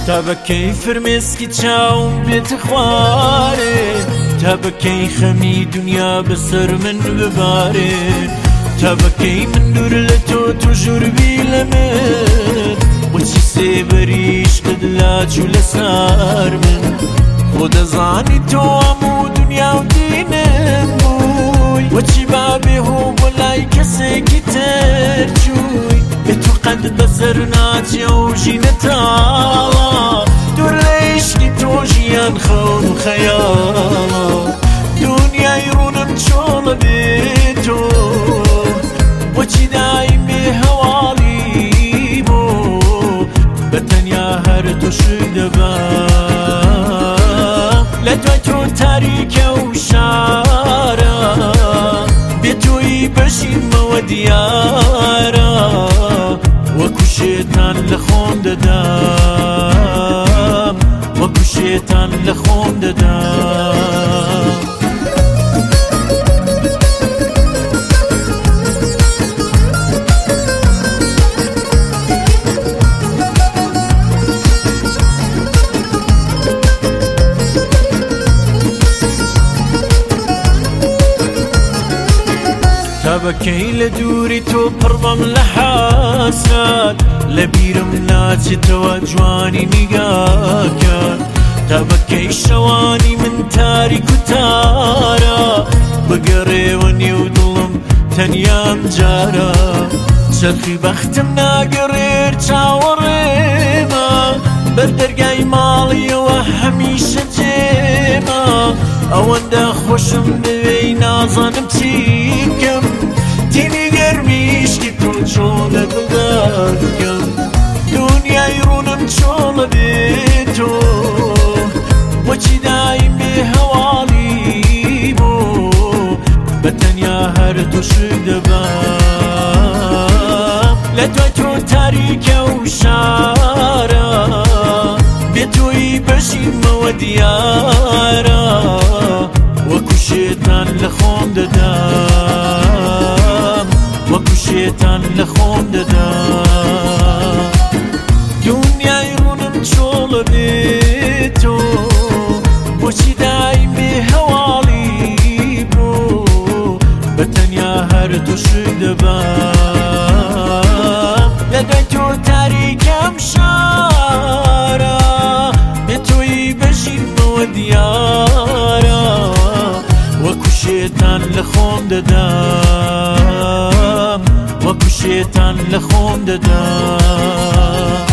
تابەکەی فرمێسکی چاوم بێتە خوارێ، تابەکەی خەمی دنیا بەسەر من ببارێ، تابەکەی من دوور لە تۆ تۆ ژووربی لە من، بۆچی سێبەریشقت لاچوو لەسار من، خۆ دەزانی تۆ هەموو دنیا و دینم بووی، بۆچی بابێهۆ بۆ لای کەسێکی تر چووی، بێ تۆ قەت بەسەر ناچێ و ژینە تاڵە، دوور لە عیشقی تۆ ژیان خەون و خەیاڵە، دنیای ڕوونم چۆڵە بێ تۆ، بۆچی دایم بێ هەواڵی بۆ، بەتەنیا هەر تۆ شوی دەبام، لە دوای تۆ تاریکە و شارە، بێ تۆی بەژیمەوە دیارە، وەکو شێتان لە خۆم دەدام، وەکو شێتان لە خۆم دەدام. تابەکەی لە دووری تۆ پڕبەم لە حاسرات، لە بیرم ناچێتەوە جوانی نیگاکات، تابەکەی شەوانی من تاریک و تارە، بگەڕێوە نێو دڵم تەنیام جارە، چەرخی بەختم ناگەڕێر چاوەڕێمە، بەردەرگای ماڵیەوە هەمیشە جێمە، ئەوەندە خۆشم نوێی نازانم چی بکەم، تینی گەرمیشکی تۆ چۆنە دڵدار بکەم، دنیای ڕوونم چۆڵە بێ تۆ، بۆچی دایم بێ هەواڵی بۆ، بەتەنیا هەر تۆ شوی دەبام، لە دوای تۆ تاریکە و شارە، بێ تۆی بەژیمەوە دیارە، وەکو شێتان لە خۆم دەدام، وەکو شێتان لە خۆم دەدام، دنیای ڕوونم چۆڵە بێ تۆ، بۆچی دایم بێ هەواڵی بۆ، بەتەنیا هەر تۆ شوی دەبام، لە دوای تۆ تاریکەم شارە، بێ تۆی بەژیمەوە دیارە، وەکو شێتان لە خۆم دەدام، وەکو شێتان لە خۆم دەدام.